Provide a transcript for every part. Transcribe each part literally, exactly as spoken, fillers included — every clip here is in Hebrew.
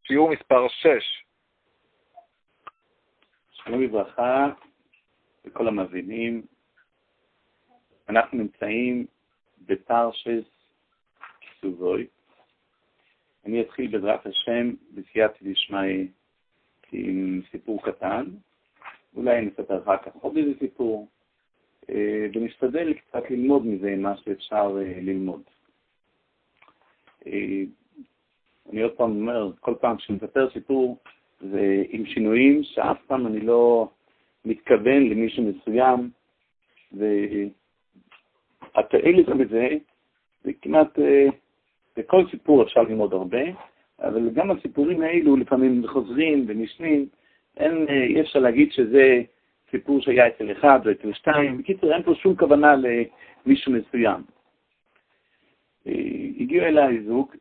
שיעור מספר שש. שלום וברכה לכל המאזינים. אנחנו נמצאים בפרשת כי סוף. אני אתחיל בעזרת השם בסייעתא דשמיא עם סיפור קטן. אולי נספר אחר כך עוד איזה סיפור, ונשתדל קצת ללמוד מזה מה שאפשר ללמוד. אני עוד פעם אומר, כל פעם שמספר סיפור זה עם שינויים שאף פעם אני לא מתכוון למישהו מסוים, והתועלת בזה זה כמעט, בכל סיפור אפשר ללמוד הרבה, אבל גם הסיפורים האלו לפעמים חוזרים ונשנים, אין, אי אפשר להגיד שזה סיפור שהיה אצל אחד או אצל שתיים, בקיצור אין פה שום כוונה למישהו מסוים. הגיעו אליי זוג,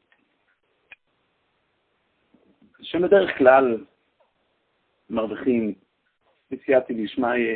שבדרך כלל מרוויחים בסייעתא דשמיא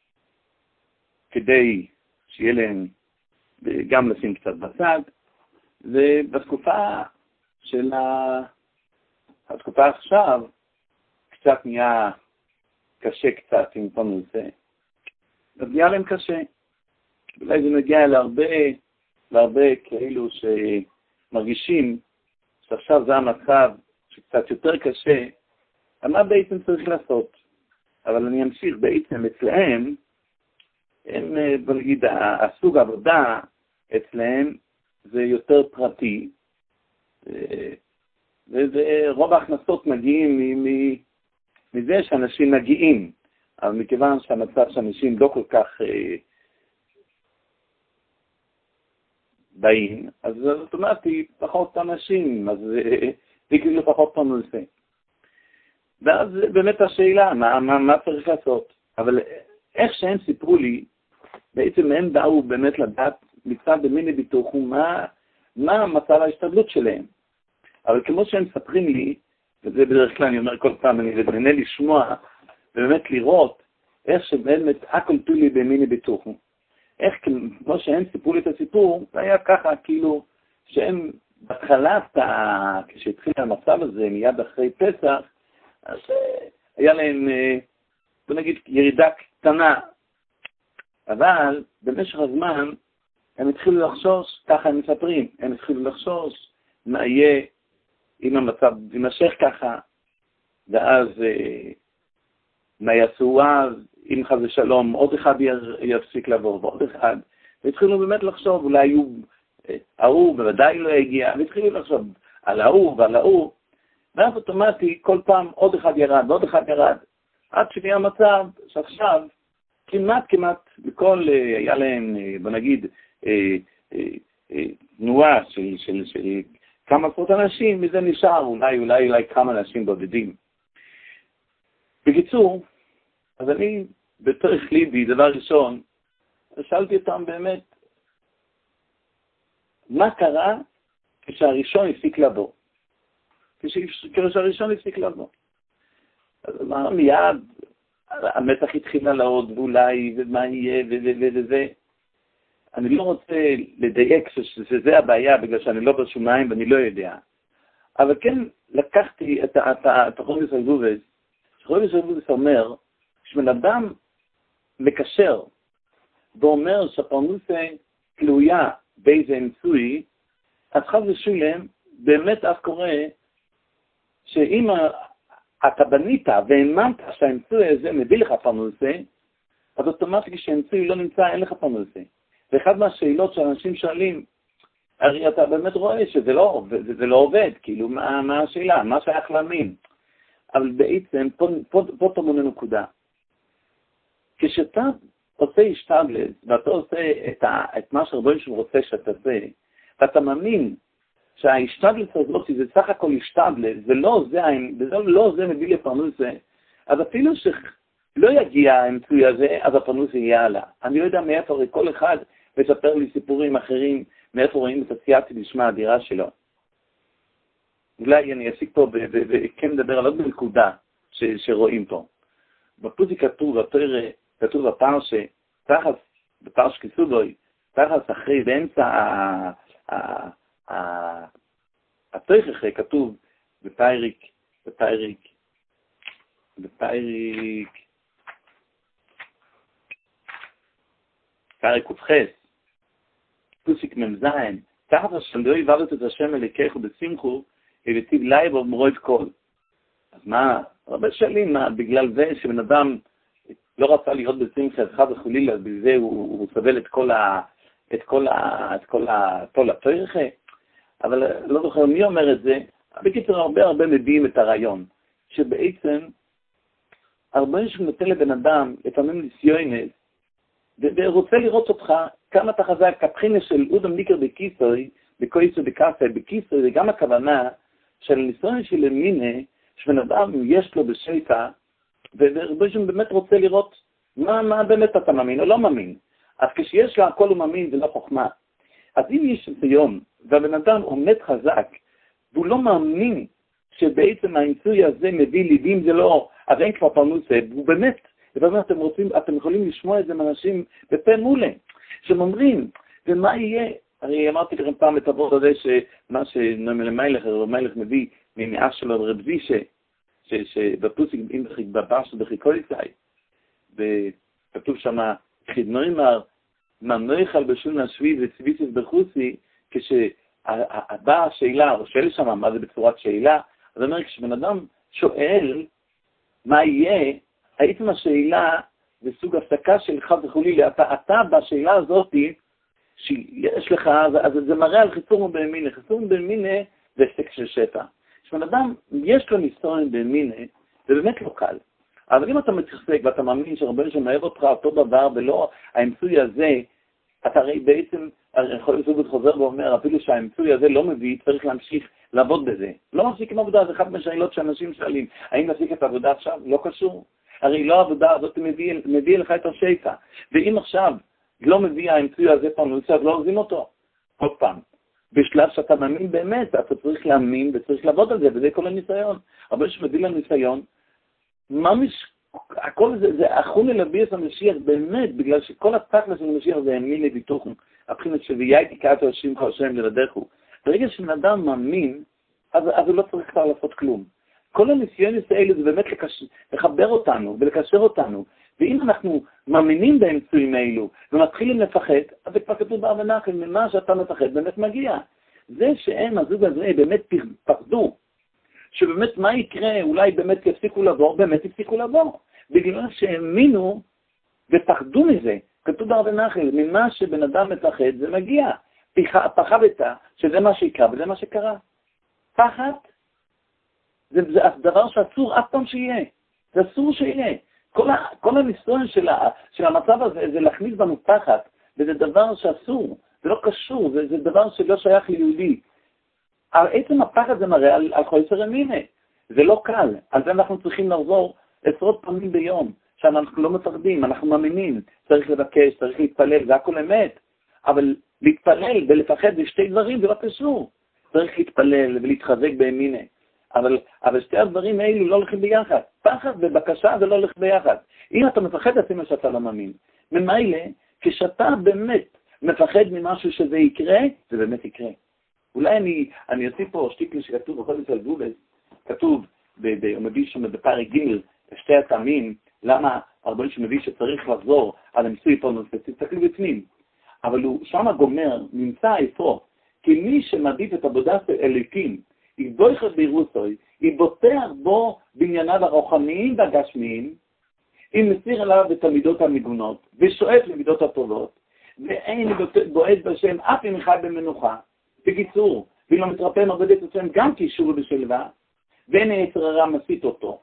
כדי שיהיה להם גם לשים קצת בצד, ובתקופה של התקופה עכשיו קצת נהיה קשה קצת עם כל נושא. אז נהיה להם קשה. אולי זה מגיע להרבה, להרבה כאלו שמרגישים שעכשיו זה המצב שקצת יותר קשה, מה בעצם צריך לעשות? אבל אני אמשיך בעצם אצלהם, הם, בוא נגיד, הסוג העבודה אצלהם זה יותר פרטי, ורוב ההכנסות מגיעים מזה שאנשים מגיעים, אבל מכיוון שהמצב שאנשים לא כל כך באים, אז זאת אומרת, פחות אנשים, אז זה כאילו פחות פרנסה. ואז באמת השאלה, מה, מה, מה צריך לעשות? אבל איך שהם סיפרו לי, בעצם הם באו באמת לדעת מצד במיני ביטוחו, מה, מה מצב ההשתדלות שלהם. אבל כמו שהם מספרים לי, וזה בדרך כלל אני אומר כל פעם, אני נהנה לשמוע, ובאמת לראות איך שבאמת הכל תולי במיני ביטוחו. איך כמו שהם סיפרו לי את הסיפור, זה היה ככה כאילו שהם בהתחלה, כשהתחיל המצב הזה מיד אחרי פסח, אז היה להם, בוא נגיד, ירידה קטנה. אבל במשך הזמן הם התחילו לחשוש, ככה הם מספרים, הם התחילו לחשוש מה יהיה אם המצב יימשך ככה, ואז מה יעשו אז, אם חס ושלום עוד אחד יפסיק לעבור ועוד אחד. והתחילו באמת לחשוב, אולי היו, ההוא בוודאי לא הגיע, והתחילו לחשוב על ההוא ועל ההוא, ואז אוטומטי כל פעם עוד אחד ירד ועוד אחד ירד, עד שנהיה המצב שעכשיו כמעט כמעט בכל, היה להם, בוא נגיד, תנועה של, של, של כמה עשרות אנשים, וזה נשאר אולי, אולי, אולי כמה אנשים בודדים. בקיצור, אז אני בתוך ליבי, דבר ראשון, שאלתי אותם באמת, מה קרה כשהראשון הפסיק לבוא? כשהראשון הפסיק לבוא. אז אמר מיד, המתח התחיל על העוד, ואולי, ומה יהיה, וזה. אני לא רוצה לדייק שזה הבעיה, בגלל שאני לא בשומיים ואני לא יודע. אבל כן לקחתי את החודש הזובס. החודש הזובס אומר, כשבן אדם מקשר, ואומר שהפרנסה תלויה באיזה אמצעי, אז חס ושלום, באמת אז קורה, שאם אתה בנית והאמנת שהאמצעי הזה מביא לך פרנסה, אז אוטומטית כשהאמצעי לא נמצא, אין לך פרנסה. ואחד מהשאלות שאנשים שואלים, הרי אתה באמת רואה שזה לא, זה לא עובד, כאילו, מה, מה השאלה? מה שייך להאמין? אבל בעצם, פה, פה, פה תמונה נקודה. כשאתה עושה השתדלות, ואתה עושה את, ה, את מה שרבונו שהוא רוצה שאתה עושה, ואתה מאמין שההשתדלות הזאת זה סך הכל השתדלות, ולא זה, ולא זה מביא לפרנסה, אז אפילו שלא יגיע האמצעי הזה, אז הפרנסה יהיה עלה. אני לא יודע מאיפה, הרי כל אחד מספר לי סיפורים אחרים, מאיפה רואים את הסייעתא דשמיא האדירה שלו. אולי אני אסיק פה וכן מדבר על עוד נקודה שרואים פה. בפוסי כתוב, כתוב בפרשה, תחת, בפרש כי סוף, תחת אחרי, באמצע התוכחה כתוב בפרק בפייריק, בפייריק, פייריק ופחס, פוסיק ממזיין, תחת השם לא עבדת את השם אליקך ובשמחו, הבטיב לייב ובמרוד כל. אז מה, הרבה שואלים, מה, בגלל זה שבן אדם לא רצה להיות בשמחה, אז חד וחלילה, בזה הוא, הוא סבל את כל ה... את כל ה... את כל ה... כל התוירחה, אבל לא זוכר מי אומר את זה, בקיצור הרבה הרבה מביאים את הרעיון, שבעצם הרבה שנותן לבן אדם, לפעמים ניסיונס, ורוצה לראות אותך כמה אתה חזק, הבחינה של אודם ניקר בקיסוי, בקויסו בקאסי, בקיסוי, זה גם הכוונה של ניסיון של מיני, שבן אדם יש לו בשפע, והרבה שהוא באמת רוצה לראות מה, מה באמת אתה מאמין או לא מאמין. אז כשיש לה הכל הוא מאמין, זה לא חוכמה. אז אם יש ניסיון, והבן אדם עומד חזק, והוא לא מאמין שבעצם האמצוי הזה מביא לידים, זה לא, אז אין כבר פרנוסה, והוא באמת, לפעמים אתם רוצים, אתם יכולים לשמוע את זה מאנשים בפה מולה, שהם אומרים, ומה יהיה? הרי אמרתי לכם פעם את הבור הזה, שמה שנועם מלך, הרב מלך מביא ממאה שלו רב זישה, שבפוסיק, אם בבש ובחיקו איתי, וכתוב שמה, חידנוימר, מנויכל בשון השביעי וצביסיס בחוסי, כשהבאה השאלה, או שואל שם מה זה בצורת שאלה, אז אומר, כשבן אדם שואל מה יהיה, הייתם השאלה זה סוג הפסקה של חד וחולי, אתה, אתה בשאלה הזאת, שיש לך, אז זה מראה על חיסור במינה, חיסור במינה זה הפסק של שפע. כשבן אדם יש לו ניסיון במינה, זה באמת לא קל. אבל אם אתה מתחזק ואתה מאמין שהרבה שם אוהב אותך אותו דבר, ולא האמצוי הזה, אתה הרי בעצם, יכול להיות חוזר ואומר, אפילו שהאמצוי הזה לא מביא, צריך להמשיך לעבוד בזה. לא מפסיק עם עבודה, זה אחת מהשאלות שאנשים שואלים, האם להפסיק את העבודה עכשיו? לא קשור. הרי לא העבודה הזאת מביא, מביא לך את השפע. ואם עכשיו לא מביא האמצוי הזה פרנוסה, אז לא עוזים אותו. עוד פעם. בשלב שאתה מאמין באמת, אתה צריך להאמין וצריך לעבוד על זה, וזה כל הניסיון. אבל שמביא לנו ניסיון, ממש, הכל זה, זה אחון לביאס המשיח באמת, בגלל שכל התכלס של המשיח זה האמין לביטוחם, הבחינת שוויהי תקעתו השם השם לרדכו. ברגע שבן אדם מאמין, אז, אז הוא לא צריך כבר לעשות כלום. כל הניסיונות האלה זה באמת לקש... לחבר אותנו ולקשר אותנו. ואם אנחנו מאמינים באמצעים האלו ומתחילים לפחד, אז זה כבר כתוב בהבנה, ממה שאתה מפחד באמת מגיע. זה שהם, הזוג הזה, באמת פחדו. שבאמת מה יקרה, אולי באמת יפסיקו לבוא, באמת יפסיקו לבוא. בגלל שהאמינו ופחדו מזה. כתוב בהרבה נחל, ממה שבן אדם מפחד זה מגיע. פחדת שזה מה שיקרה וזה מה שקרה. פחד זה, זה דבר שאסור אף פעם שיהיה. זה אסור שיהיה. כל, ה, כל הניסיון של, ה, של המצב הזה זה להכניס בנו פחד, וזה דבר שאסור. זה לא קשור, זה, זה דבר שלא שייך ליהודי. עצם הפחד זה מראה על, על חוסר אמינה. זה לא קל. על זה אנחנו צריכים לחזור עשרות פעמים ביום, שאנחנו לא מפחדים, אנחנו מאמינים. צריך לבקש, צריך להתפלל, זה הכל אמת. אבל להתפלל ולפחד זה שתי דברים, זה לא קשור. צריך להתפלל ולהתחזק באמינה. אבל, אבל שתי הדברים האלו לא הולכים ביחד. פחד ובקשה זה לא הולך ביחד. אם אתה מפחד, עשימה שאתה לא מאמין. ממילא, כשאתה באמת מפחד ממשהו שזה יקרה, זה באמת יקרה. אולי אני, אני אוסיף פה שתיקל שכתוב בכל זאת על גובס, כתוב, הוא מביא שם בפרק ג' שתי הטעמים, למה הרבה שמביא שצריך לחזור על המיסוי פרנוסה, תסתכלו בפנים. אבל הוא שם הגומר, נמצא איפה, כי מי שמעדיף את עבודת אלוקים, היא בויכת בירוסוי, היא בוטח בו בענייניו הרוחניים והגשמיים, היא מסיר עליו את המידות המגונות, ושואף למידות הטובות, ואין בועט בשם אף אם אחד במנוחה. בקיצור, ואם לא מתרפא מרבד את השם גם קישור בשלווה, ואין היצר הרע מסית אותו.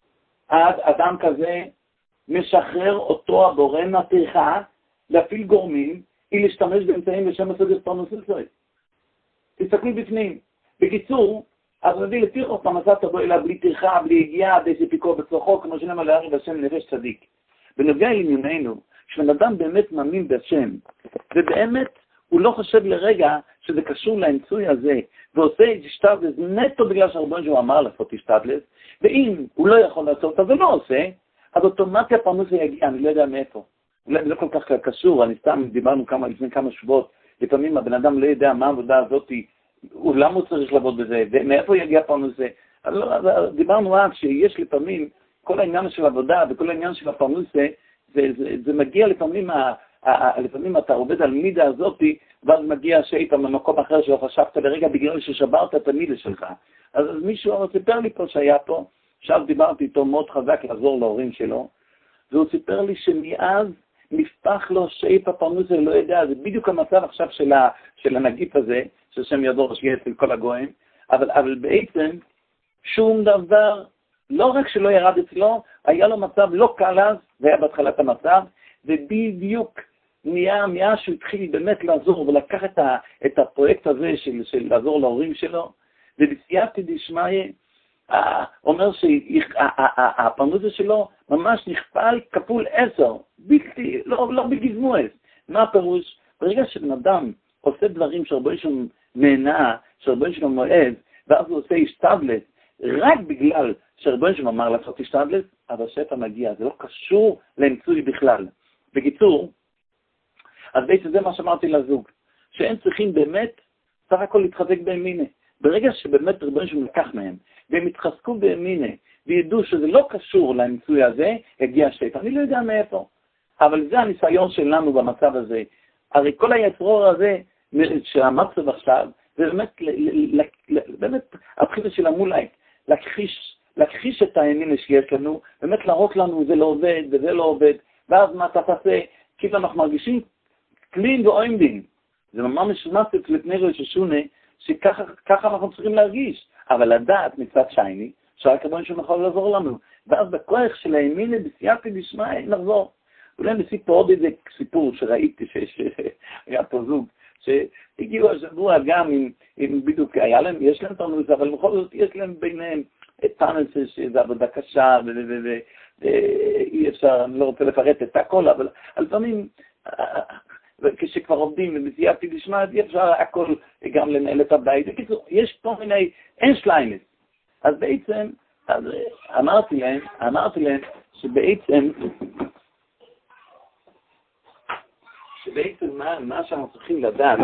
אז אדם כזה משחרר אותו הבורא מהטרחה, להפעיל גורמים, היא להשתמש באמצעים בשם הסדר פרנוסה. תסתכלו בפנים. בקיצור, אז מביא לפי אותה מצאת בו אלא בלי טרחה, בלי הגיעה, די שפיקו בצלחו, כמו שנאמר להרי בשם נפש צדיק. בנוגע לענייננו, כשבן אדם באמת מאמין בשם, ובאמת הוא לא חושב לרגע שזה קשור לאמצוי הזה, ועושה את השתדלס נטו בגלל שהרבון שהוא אמר לעשות השתדלס, ואם הוא לא יכול לעשות, אז הוא לא עושה, אז אוטומטיה פרנוסה יגיע, אני לא יודע מאיפה. אולי לא כל כך קשור, אני סתם דיברנו כמה, לפני כמה שבועות, לפעמים הבן אדם לא יודע מה העבודה הזאת, למה הוא צריך לעבוד בזה, ומאיפה יגיע פרנוסה. דיברנו אז שיש לפעמים כל העניין של עבודה וכל העניין של הפרנסה, זה, זה, זה מגיע לפעמים, ה, ה, לפעמים אתה עובד על מידה הזאת, ואז מגיע שאיתה ממקום אחר שלא חשבת לרגע בגלל ששברת את המידה שלך. אז, אז מישהו סיפר לי פה שהיה פה, עכשיו דיברתי איתו מאוד חזק לעזור להורים שלו, והוא סיפר לי שמאז נפתח לו שאיפה פרנסה, לא יודע, זה בדיוק המצב עכשיו של, ה, של הנגיף הזה, ששם ידור שיהיה אצל כל הגויים, אבל, אבל בעצם שום דבר, לא רק שלא ירד אצלו, היה לו מצב לא קל אז, זה היה בהתחלת המצב, ובדיוק נהיה, נהיה שהוא התחיל באמת לעזור, ולקח את, ה, את הפרויקט הזה של, של לעזור להורים שלו, ובסייעתא דשמיא, אומר שהפרנסה שלו ממש נכפל כפול עשר, בלתי, לא, לא בגזמועס. מה הפירוש? ברגע שבן אדם עושה דברים שהרבה שם נהנה, שהרבה שם מועד, ואז הוא עושה השתבלת, רק בגלל שהרבה שם אמר לעשות השתבלת, אבל השפע מגיע, זה לא קשור למצוי בכלל. בקיצור, אז בעצם זה מה שאמרתי לזוג, שהם צריכים באמת, סך הכל להתחזק באמינה. ברגע שבאמת רבן שם לקח מהם, והם התחזקו באמינה, וידעו שזה לא קשור למצוי הזה, הגיע השפע. אני לא יודע מאיפה, אבל זה הניסיון שלנו במצב הזה. הרי כל היצרור הזה, שהמצב עכשיו, זה באמת, באמת, הבחינה של המולאי, להכחיש, להכחיש את האמינה שיש לנו, באמת להראות לנו זה לא עובד, וזה לא עובד, ואז מה אתה תעשה, כאילו אנחנו מרגישים כלים ועומדים. זה ממש מסת לפני ראש השונה, שככה אנחנו צריכים להרגיש. אבל לדעת מצד שייני, שרק רבן שם יכול לעזור לנו. ואז בכוח של האמינה, בסייעתא דשמיא, נחזור. אולי נסיק פה עוד איזה סיפור שראיתי שהיה פה זוג, שהגיעו השבוע גם עם, עם בדיוק, היה להם, יש להם פרנוס, אבל בכל זאת יש להם ביניהם את פרנוס שזה עבודה קשה, ואי אפשר, אני לא רוצה לפרט את הכל, אבל לפעמים, כשכבר עובדים ובסייעתא דשמיא, אי אפשר הכל גם לנהל את הבית. בקיצור, יש פה מיני, אין שליינס. אז בעצם, אז אמרתי להם, אמרתי להם שבעצם, שבעצם מה, מה שאנחנו צריכים לדעת,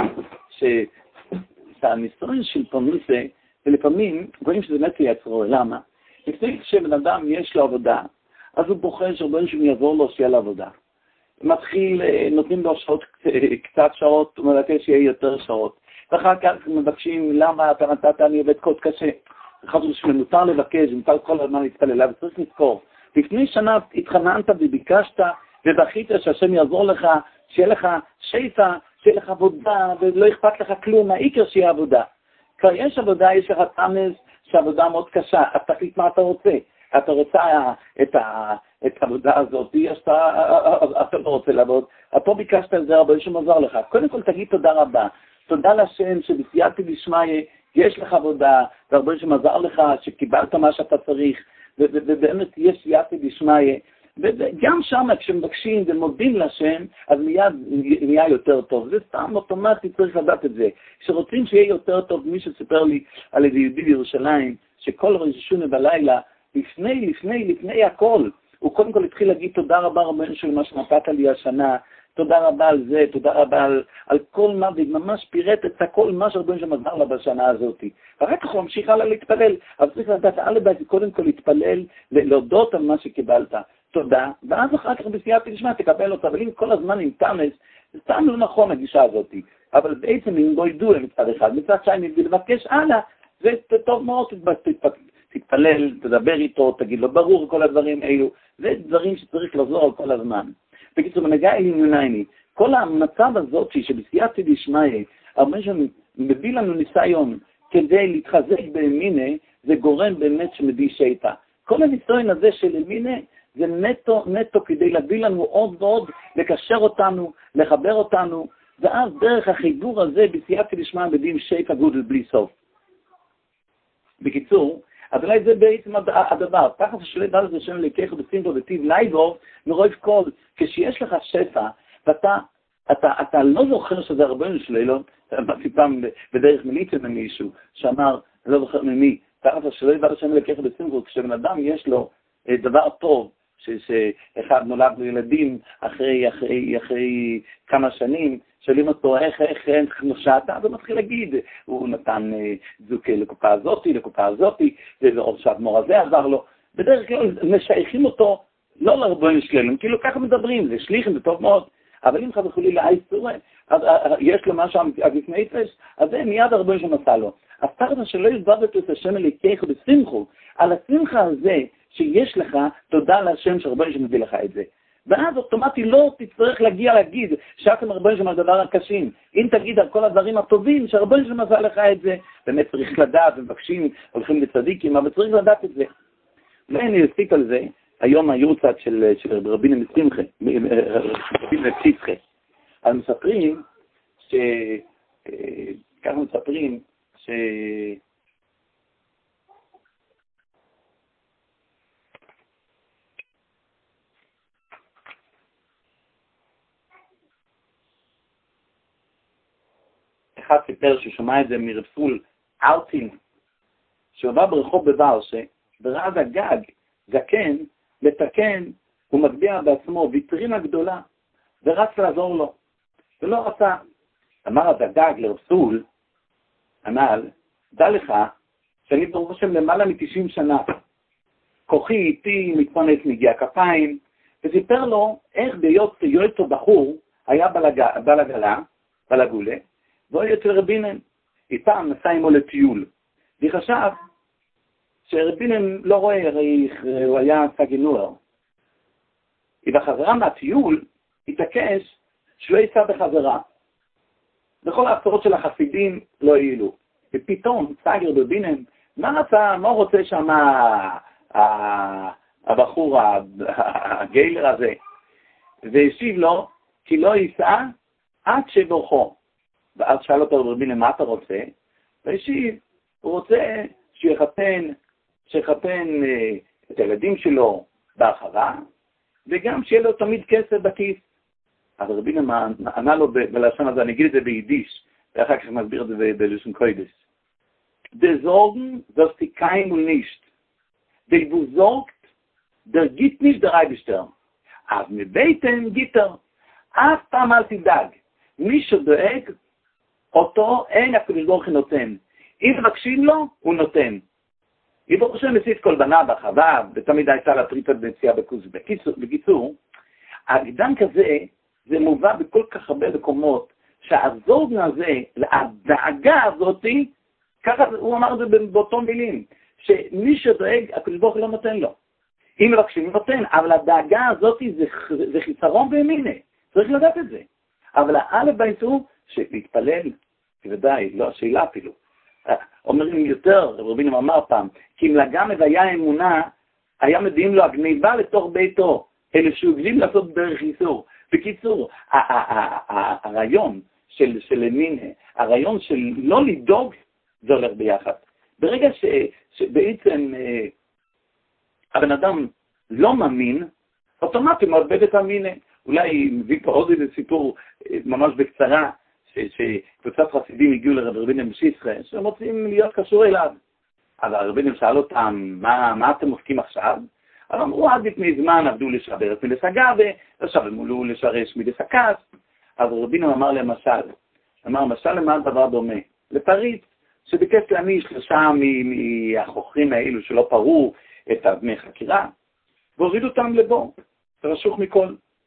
שהניסיון של פרנסה, ולפעמים, רואים שזה באמת יצרו, למה? לפני שבן אדם יש לו עבודה, אז הוא בוחר שרבן שם יעזור לו שיהיה לעבודה. מתחיל, נותנים לו שעות, קצת שעות, הוא מבקש שיהיה יותר שעות. ואחר כך מבקשים, למה אתה נתת, אני עובד קוד קשה. חשוב שמותר לבקש, מותר כל הזמן להתפלל, אבל צריך לזכור. לפני שנה התחננת וביקשת, ובכית שהשם יעזור לך, שיהיה לך שפע, שיהיה לך עבודה, ולא אכפת לך כלום, העיקר שיהיה עבודה. כבר יש עבודה, יש לך תמס, שעבודה מאוד קשה, אז תחליט מה אתה רוצה. אתה רוצה את, ה, את העבודה הזאת, אתה, אתה לא רוצה לעבוד, אתה ביקשת את זה הרבה שמעזר לך. קודם כל תגיד תודה רבה. תודה לשם שבסייעתא דשמיא יש לך עבודה, והרבה שמעזר לך, שקיבלת מה שאתה צריך, ובאמת יש סייעתא דשמיא. וגם שם כשמבקשים ומודים לשם, אז מיד נהיה יותר טוב. זה סתם אוטומטי, צריך לדעת את זה. כשרוצים שיהיה יותר טוב, מי שסיפר לי על איזה יהודי בירושלים, שכל ראש השונה בלילה, לפני, לפני, לפני הכל, הוא קודם כל התחיל להגיד תודה רבה רבנו של מה שנתת לי השנה, תודה רבה על זה, תודה רבה על, על כל מה, וממש פירט את הכל מה שרבנו שמזר לה בשנה הזאת. ורק הוא ממשיך הלאה להתפלל, אבל צריך לדעת, על הבית קודם כל להתפלל, להודות על מה שקיבלת. תודה, ואז אחר כך בסייעתא דשמיא תקבל אותה, אבל אם כל הזמן עם תמס, זה סתם לא נכון הגישה הזאת. אבל בעצם אם לא ידעו מצד אחד, מצד שני, לבקש הלאה, זה טוב מאוד, תתפלל, תדבר איתו, תגיד לו ברור כל הדברים האלו, זה דברים שצריך לחזור על כל הזמן. בקיצור, מנהגה אלים יונייני, כל המצב הזאת שבסייעתא דשמיא, הרבה שמביא לנו ניסיון כדי להתחזק באמינה, זה גורם באמת שמביא שפע. כל הניסיון הזה של אמינה, זה נטו, נטו כדי להביא לנו עוד ועוד, לקשר אותנו, לחבר אותנו, ואז דרך החיבור הזה בסייעתא דשמיא בדין שפע גודל בלי סוף. בקיצור, אז אולי זה בעצם הדבר, תחת שלא ידע לזה שם לקח בסינטו וטיב לייבוב, מרוב כל, כשיש לך שפע, ואתה אתה, אתה לא זוכר שזה רבנו של אילון, אמרתי פעם בדרך מיליציה ממישהו, שאמר, לא זוכר ממי, תחת שלא ידע לשם לקח בסינטו, כשבן אדם יש לו דבר טוב, שאחד נולד לילדים אחרי, אחרי, אחרי כמה שנים, שואלים אותו איך, איך, איך נושעת, אז הוא מתחיל להגיד, הוא נתן זוכה לקופה הזאתי, לקופה הזאתי, ועוד שהאדמו"ר הזה עזר לו. בדרך כלל משייכים אותו לא לרבונו שלנו, כאילו ככה מדברים, זה שליחים, זה טוב מאוד, אבל אם חס וחלילה לאיסור, אז יש לו משהו בפני נפש, אז זה מיד הרבונו שלנו עשה לו. אז תחת שלא יתבדת את השם אלוקיך בשמחו, על השמחה הזה שיש לך, תודה להשם שהרבונו שלנו מביא לך את זה. ואז אוטומטי לא תצטרך להגיע להגיד שאתם הרבונו שלנו הדבר הקשים. אם תגיד על כל הדברים הטובים שהרבונו שלנו מביא לך את זה, באמת צריך לדעת, ומבקשים, הולכים לצדיקים, אבל צריך לדעת את זה. ואני אוסיף על זה, היום היורצת של, של רבינו משמחה, רבינו מפסיסחה, אז מספרים ש... ככה מספרים ש... אחד סיפר ששומע את זה מרפול ארטין, שהוא בא ברחוב בוורשה, וראה הגג, זקן, לתקן, הוא מגביה בעצמו ויטרינה גדולה, ורץ לעזור לו. ולא רצה. אמר הדגג לרסול, אמר, דע לך, שאני ברוך השם למעלה מ-תשעים שנה, כוחי איתי מתפרנס מגיע כפיים, וסיפר לו איך בהיות יועצו בחור, היה בלגלה, בלגולה, והוא היה אצל רבינן, איתם נסע עמו לטיול, וחשב שרבינן לא רואה, הרי הוא היה סגינור. ובחזרה מהטיול, התעקש שהוא ייסע בחזרה. בכל ההפטרות של החסידים לא העילו. ופתאום סגר רבינן, מה רצה, מה רוצה שם הבחור, הגיילר הזה? והשיב לו, כי לא ייסע עד שבורכו. ואז שאל אותו רבינן, מה אתה רוצה? והשיב, הוא רוצה שיחתן, שיחתן את הילדים שלו בהרחבה, וגם שיהיה לו תמיד כסף בכיס. אז רבינו ענה לו בלשון הזה, אני אגיד את זה ביידיש, ואחר כך מסביר את זה בלשון קודש. Der Sorgen wirst die kein und nicht. Der besorgt, der gibt nicht der Eibischter. אז מבטן גיטר. אף פעם אל תדאג. מי שדואג, אותו אין הקדוש ברוך הוא נותן. אם מבקשים לו, הוא נותן. ברוך השם מסית כל בנה בחווה, ותמיד הייתה לה פריטת ביציאה בכוס. בקיצור, העידן כזה, זה מובא בכל כך הרבה מקומות, שהזורגן הזה, הדאגה הזאת, ככה הוא אמר את זה באותו מילים, שמי שדואג, הקדוש ברוך הוא לא נותן לו. אם מבקשים, הוא נותן, אבל הדאגה הזאת זה, זה חיסרון בימינה, צריך לדעת את זה. אבל האלף בית הוא שלהתפלל, בוודאי, לא השאלה אפילו. אומרים יותר, רבינו אמר פעם, כי אם לגמרי והיה אמונה, היה מביאים לו הגניבה לתוך ביתו, אלה שהוגלים לעשות דרך איסור. בקיצור, הרעיון של, של אמין, הרעיון של לא לדאוג, זה הולך ביחד. ברגע ש, שבעצם הבן אדם לא מאמין, אוטומטי מאבד את המינה. אולי מביא פה עוד איזה סיפור ממש בקצרה, שקבוצת חסידים הגיעו לרבינו מפסיסחה, שהם רוצים להיות קשור אליו. אז הרבינו שאל אותם, מה, מה אתם עוסקים עכשיו? אז אמרו, עד לפני זמן עבדו לשברס מלסגה, ועכשיו הם עולו לשרש מלסקס. אז רבינו אמר למשל, אמר, משל למה הדבר דומה? לפריץ, שביקש להמי שלושה מהחוכרים האלו שלא פרו את דמי חקירה, והוריד אותם לבו, רשוך מכל.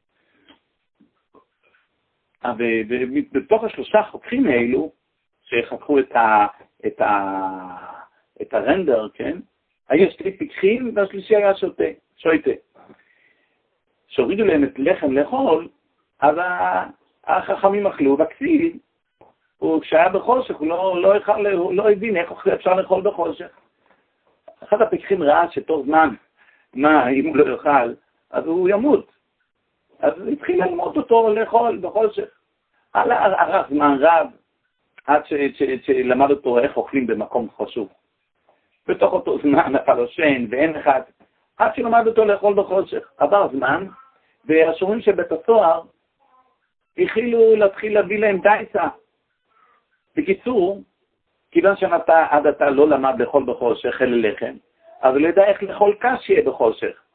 ובתוך השלושה חוקרים האלו, שחקרו את, ה, את, ה, את הרנדר, כן? היו שתי פיקחים, והשלישי היה שוטה, שויטה. שהורידו להם את לחם לאכול, אז החכמים אכלו, והכסיל, כשהיה בחושך, הוא לא, לא, יכל, הוא לא הבין איך אפשר לאכול בחושך. אחד הפיקחים ראה שתוך זמן, מה, אם הוא לא יאכל, אז הוא ימות. אז התחיל ללמוד אותו לאכול בחושך. ערך זמן רב, עד שלמד אותו איך אוכלים במקום חשוב. בתוך אותו זמן נפל לו שן ואין אחד, עד שלמד אותו לאכול בחושך. עבר זמן, והשורים של בית הסוהר התחילו להתחיל להביא להם דייסה. בקיצור, כיוון שנתה עד עתה לא למד לאכול בחושך אלא לחם, אז הוא לא יודע איך לאכול קש שיהיה בחושך.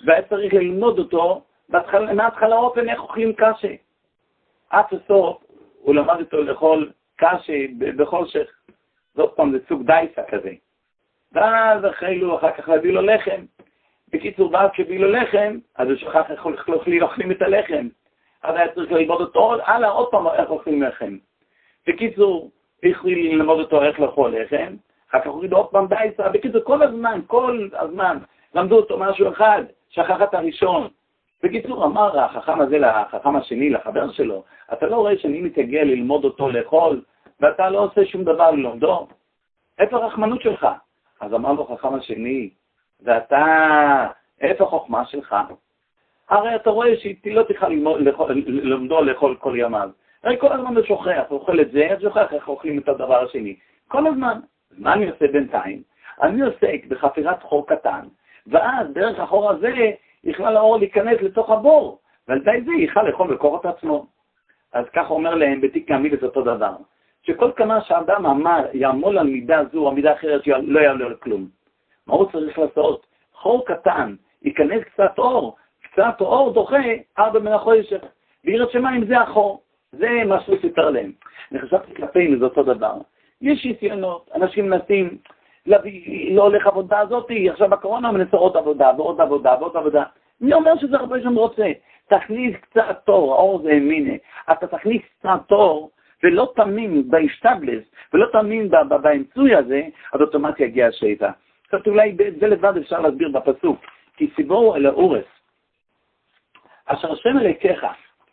והיה צריך ללמוד אותו מההתחלה אופן איך אוכלים קשה. עד הסוף הוא למד אותו לאכול קשה בכל שך. זאת פעם זה סוג דייסה כזה. ואז החלו אחר כך להביא לו לחם. בקיצור, ואז כשביא לו לחם, אז הוא שכח איך אוכלים את הלחם. אז היה צריך ללמוד אותו, הלאה, עוד פעם איך אוכלים לחם. בקיצור, התחיל ללמוד אותו איך לאכול לחם, אחר כך הוריד עוד פעם דייסה. בקיצור, כל הזמן, כל הזמן, למדו אותו משהו אחד, שכח את הראשון. בקיצור, אמר החכם הזה לחכם השני, לחבר שלו, אתה לא רואה שאני מתייגע ללמוד אותו לאכול, ואתה לא עושה שום דבר ללמדו? איפה הרחמנות שלך? אז אמר לו חכם השני, ואתה, איפה החוכמה שלך? הרי אתה רואה שהיא לא תוכל ללמדו לאכול כל ימיו. הרי כל הזמן הוא שוכח, הוא אוכל את זה, אז שוכח איך אוכלים את הדבר השני. כל הזמן. מה אני עושה בינתיים? אני עוסק בחפירת חור קטן, ואז דרך החור הזה יכלה לאור להיכנס לתוך הבור, ועל די זה יכל לאכול לקור את עצמו. אז כך אומר להם בתיק העמיד את אותו דבר. שכל כמה שאדם אמר, יעמול על מידה זו או מידה אחרת, לא יעלה על כלום. מה הוא צריך לעשות? חור קטן, ייכנס קצת אור, קצת אור דוחה, ארבע מן החושך. ויראת שמיים זה החור. זה מה שהוא סיפר להם. אני חשבתי כלפינו, זה אותו דבר. יש ניסיונות, אנשים מנסים, להביא, לא הולך עבודה הזאת, עכשיו בקורונה מנסה עוד עבודה, ועוד עבודה, ועוד עבודה. אני אומר שזה הרבה שם רוצה. תכניס קצת תור, האור זה מיני. אתה תכניס קצת תור, ולא תאמין בהשתבלס, ולא תאמין באמצוי הזה, אז אוטומטי יגיע השאיפה. קצת אולי זה לבד אפשר להסביר בפסוק, כי סיבור אל האורס, אשר השם אליכך,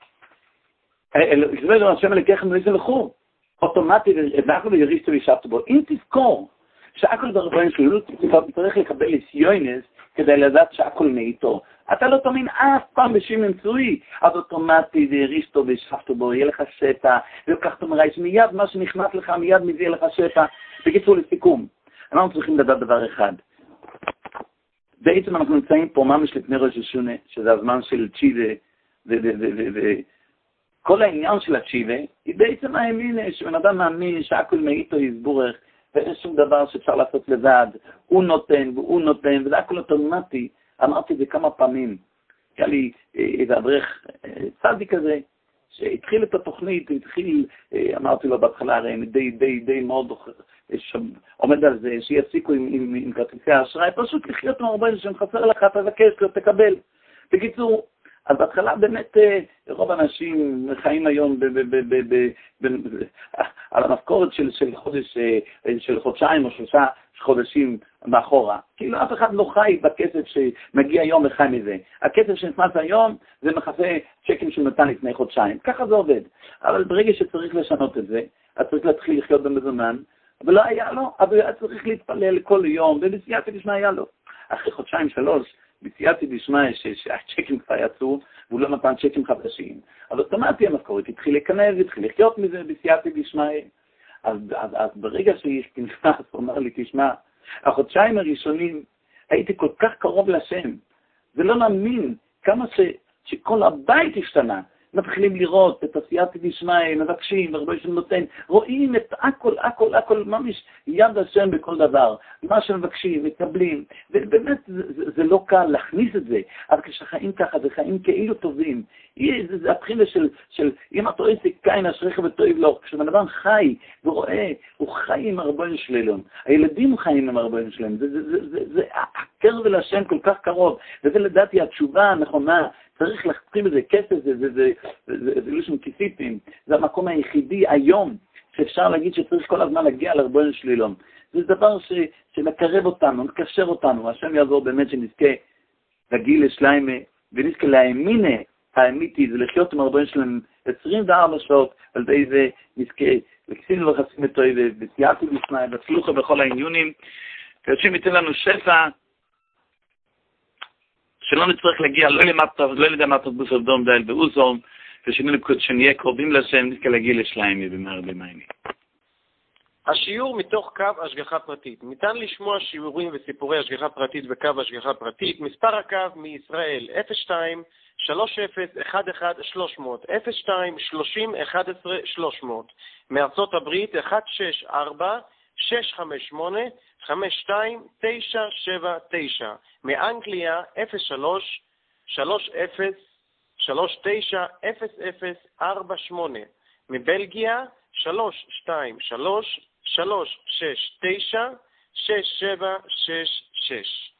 אל השם אליכך נויזם לכו, אוטומטי, ואנחנו ויריסטו וישבתו בו. אם תזכור שהכל דרבוין שלו, צריך לקבל לסיונס, כדי לדעת שהכל מאיתו. אתה לא תאמין אף פעם בשם אמצעי, אז אוטומטי ויריסטו וישבתו בו, יהיה לך שטע, ולקחת מרייש, מיד מה שנכנס לך, מיד מביא לך שטע. בקיצור לסיכום, אנחנו צריכים לדעת דבר אחד. בעצם אנחנו נמצאים פה ממש לפני ראש השונה, שזה הזמן של צ'יבה, וכל העניין של הצ'יבה, היא בעצם האמינה, שבן אדם מאמין שהכל מאיתו יסבורך, ואין שום דבר שאפשר לעשות לבד, הוא נותן והוא נותן, וזה הכל אוטומטי. אמרתי את זה כמה פעמים. היה לי איזה אברך צדי כזה, שהתחיל את התוכנית, התחיל, אמרתי לו בהתחלה, הרי די, די, די מאוד עומד על זה, שיפסיקו עם, עם, עם כרטיסי האשראי, פשוט לחיות מהרבה שם חסר לך, תבקש, תקבל. בקיצור, אז בהתחלה באמת רוב האנשים חיים היום ב, ב, ב, ב, ב, ב, ב, על המשכורת של, של חודש, של חודשיים או שלושה חודשים מאחורה. כאילו אף אחד לא חי בכסף שמגיע היום וחי מזה. הכסף שנכנס היום זה מכסה צ'קים שהוא נתן לפני חודשיים. ככה זה עובד. אבל ברגע שצריך לשנות את זה, אז צריך להתחיל לחיות במזומן, ולא היה לו, אבל היה צריך להתפלל כל יום, ובסייעתי דשמיא היה לו. אחרי חודשיים שלוש, בסייעתי דשמיא שהצ'קים כבר יצאו, והוא לא נתן צ'קים חדשים. אז אוטומטי המשכורת התחיל להיכנס, התחיל לחיות מזה, בסייעתי דשמיא. אז, אז, אז ברגע שנכנס, הוא אמר לי, תשמע, החודשיים הראשונים הייתי כל כך קרוב לשם, ולא להאמין כמה ש, שכל הבית השתנה. מתחילים לראות את הסייעתא דשמיא, מבקשים, הרבה שם נותן, רואים את הכל, הכל, הכל, ממש יד השם בכל דבר. מה שמבקשים, מקבלים, ובאמת זה, זה, זה לא קל להכניס את זה, אבל כשחיים ככה, זה חיים כאילו טובים. זה, זה הבחינה של, של אם אתה רואה סיקיין אשריך וטוב לו, כשבן אדם חי ורואה, הוא חי עם הרבון שלנו, הילדים חיים עם הרבון שלהם, זה, זה, זה, זה, זה הקרב אל השם כל כך קרוב, וזה לדעתי התשובה הנכונה, צריך להחתים את זה, כסף, זה, זה, זה, זה, זה, זה לא שם כיסיפים, זה המקום היחידי היום שאפשר להגיד שצריך כל הזמן להגיע לרבון שלילום. זה דבר ש, שמקרב אותנו, מקשר אותנו, השם יעזור באמת שנזכה לגיל לשליימה, ונזכה להאמינה האמיתי, זה לחיות עם הרבון שלהם עשרים וארבע שעות, על די זה נזכה לקסינו וחסים את טוב, וסייעתי בפני, בצלוחה בכל העניונים, והשם ייתן לנו שפע, שלא נצטרך להגיע, לא למטה, לא לידי מטה בוסר דום דייל באוזום, ושנהיה קרובים לשם, נזכה להגיע לשליימי במהר במייני. השיעור מתוך קו השגחה פרטית. ניתן לשמוע שיעורים וסיפורי השגחה פרטית בקו השגחה פרטית. מספר הקו מישראל אפס שתיים שלוש אפס אחת אחת שלוש מאות, אפס שתיים שלושים אחת עשרה שלוש מאות. מארצות הברית אחת שש ארבע שש חמש שמונה חמש שתיים תשע שבע תשע. מאנגליה אפס שלוש שלוש אפס שלוש תשע אפס אפס ארבע שמונה. מבלגיה שלוש שתיים שלוש שלוש שש תשע שש שבע שש שש.